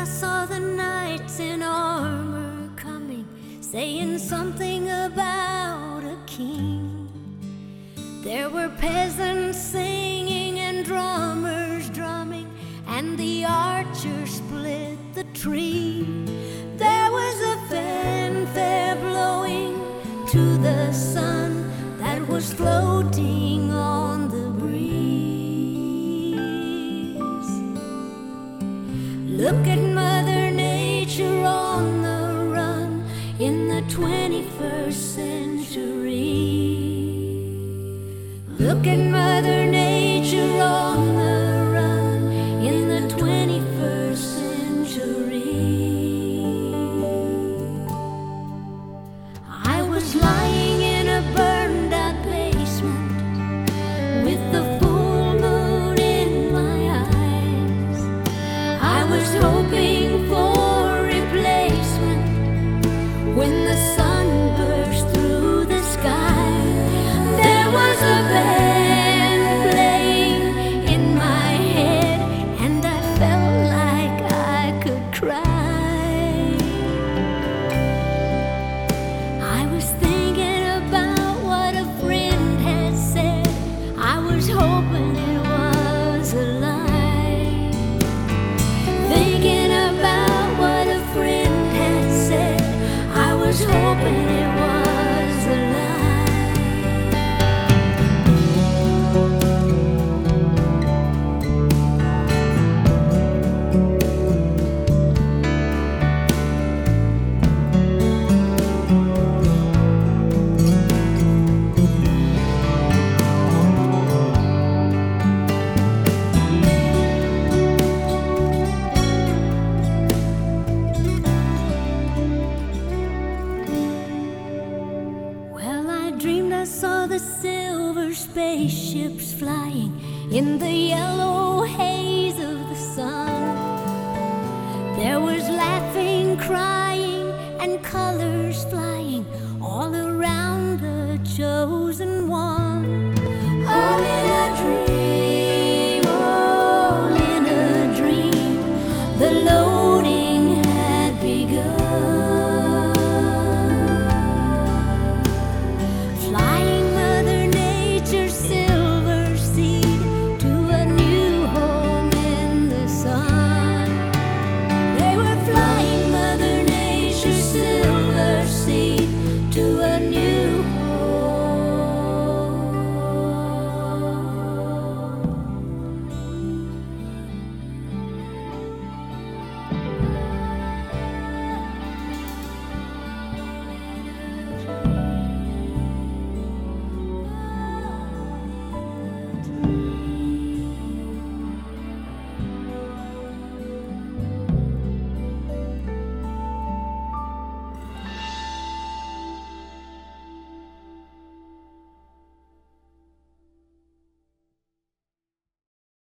saw the knights in armor coming, saying something about a king. There were peasants singing and drummers drumming, and the archers split the tree. There was a fanfare blowing to the sun that was floating on the breeze. Look at Mother Nature on the run in the 21st century. Look at Mother Nature on the run in the 21st century. I was lying in a burned out basement with the full moon in my eyes. I was hoping for replacement when the sun burst through the sky. There was a band playing in my head, and I felt like I could cry. I was thinking about what a friend had said. I was hoping it was a lie. Thinking about what a friend had said, I was hoping it was a lie. Well, I dreamed I saw the silver spaceships flying in the yellow haze of the sun. There was laughing, crying, and colors flying all around the chosen one.